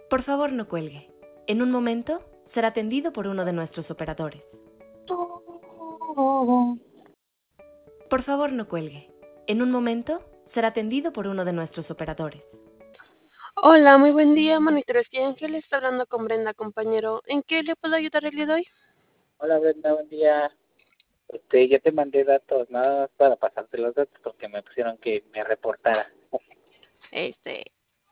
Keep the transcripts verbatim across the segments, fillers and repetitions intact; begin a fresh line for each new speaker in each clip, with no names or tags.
Por favor, no cuelgue. En un momento será atendido por uno de nuestros operadores. Por favor, no cuelgue. En un momento será atendido por uno de nuestros operadores.
Hola, muy buen día, Monitores Ángel. Está hablando con Brenda, compañero. ¿En qué le puedo ayudar el día de hoy?
Hola Brenda, buen día. Este, ya te mandé datos, nada más para pasarte los datos porque me pusieron que me reportara.
Este.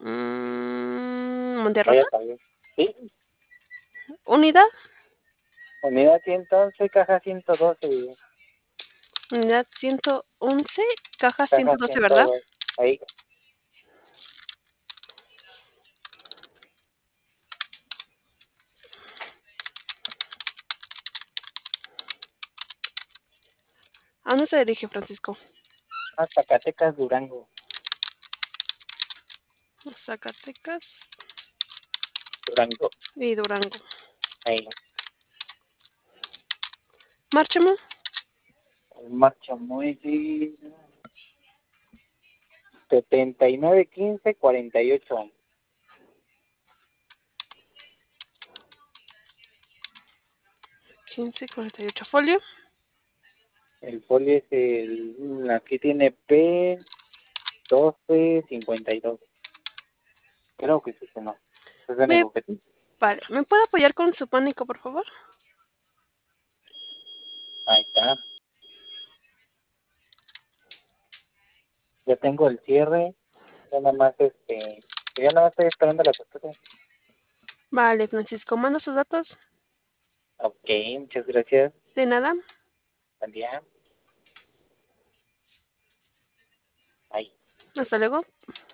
Mmm,
Ya
¿Monterrosa?
está bien. Sí,
¿Unidad?
unidad ciento once, caja ciento doce,
Unidad ciento once, caja ciento
caja
doce, ¿verdad?
ciento dos. Ahí.
¿A dónde se dirige, Francisco?
Ah, Zacatecas, Durango.
Zacatecas
Durango.
y Durango.
Ahí.
Márchamo.
El marcha muy bien. setenta y nueve quince cuarenta y ocho.
quince cuarenta y ocho. Folio.
El folio es el, aquí tiene P doce cincuenta y dos. Creo que es ese, no. Es el
¿Me,
único que tiene.
vale. ¿Me puede apoyar con su pánico, por favor?
Ahí está. Ya tengo el cierre. Ya nada más, este, ya nada más estoy esperando la respuesta.
Vale, Francisco. ¿Manda sus datos?
Ok, muchas gracias.
De nada.
Buen día. Ahí.
Hasta luego.